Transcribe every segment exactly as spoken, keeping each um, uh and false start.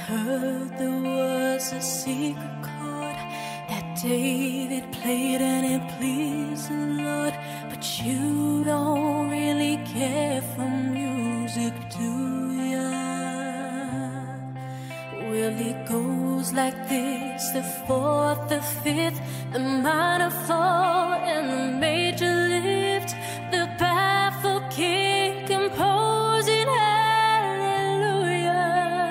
heard there was a secret chord that David played and it pleased the Lord. But you don't really care for music, do ya? Well, it goes like this: the fourth, the fifth, the minor fall, and the major lift. The baffled king composing hallelujah,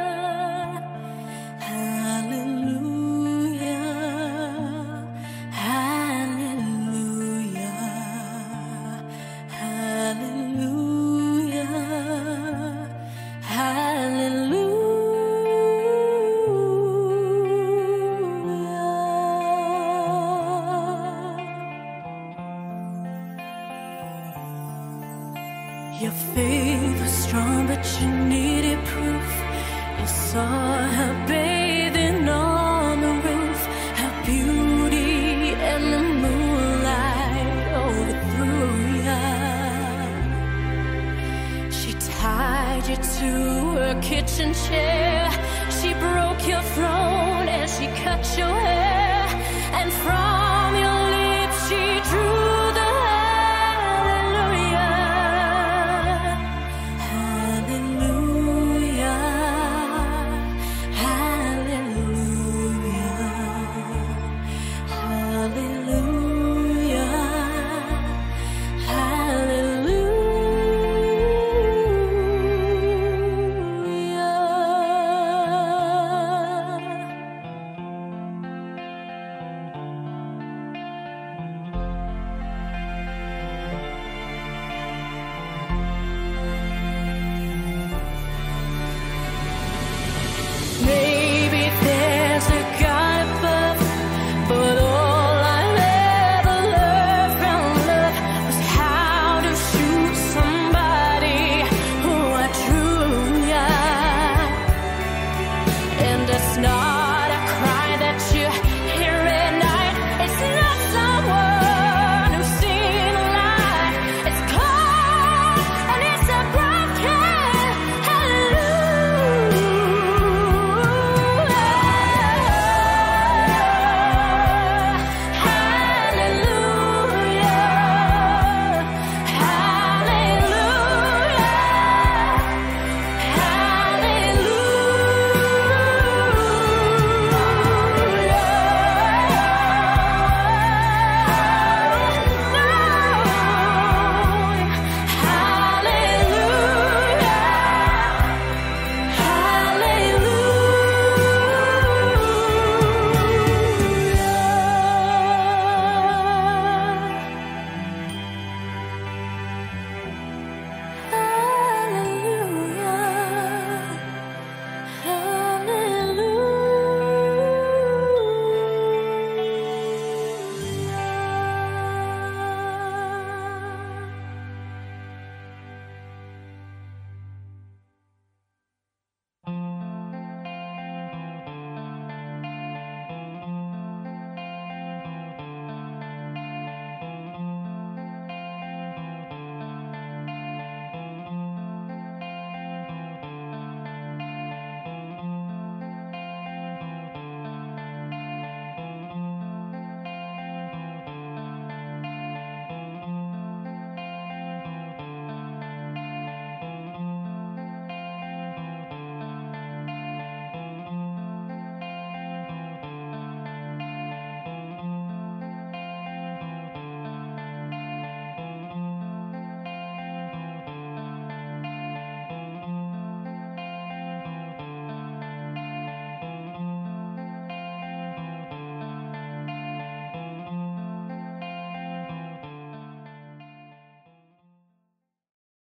hallelujah, hallelujah, hallelujah, hallelujah. Your faith was strong, but you needed proof. You saw her bathing on the roof, her beauty and the moonlight overthrew ya. She tied you to her kitchen chair